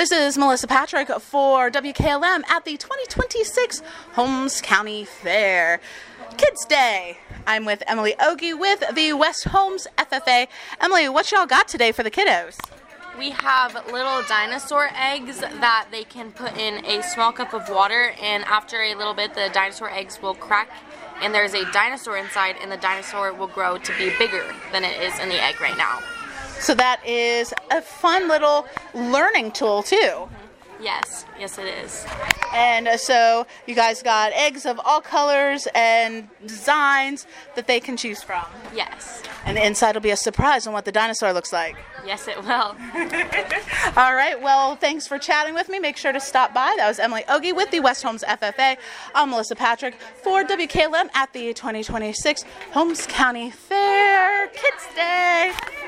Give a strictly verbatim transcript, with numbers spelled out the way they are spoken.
This is Melissa Patrick for W K L M at the twenty twenty-six Holmes County Fair. Kids Day. I'm with Emily Ogie with the West Holmes F F A. Emily, what y'all got today for the kiddos? We have little dinosaur eggs that they can put in a small cup of water, and after a little bit the dinosaur eggs will crack and there's a dinosaur inside, and the dinosaur will grow to be bigger than it is in the egg right now. So that is a fun little learning tool too. Mm-hmm. Yes, yes it is. And uh, so you guys got eggs of all colors and designs that they can choose from. Yes. And the inside will be a surprise on what the dinosaur looks like. Yes, it will. All right, well, thanks for chatting with me. Make sure to stop by. That was Emily Ogie with the West Holmes F F A. I'm Melissa Patrick for W K L M at the twenty twenty-six Holmes County Fair. Kids Day.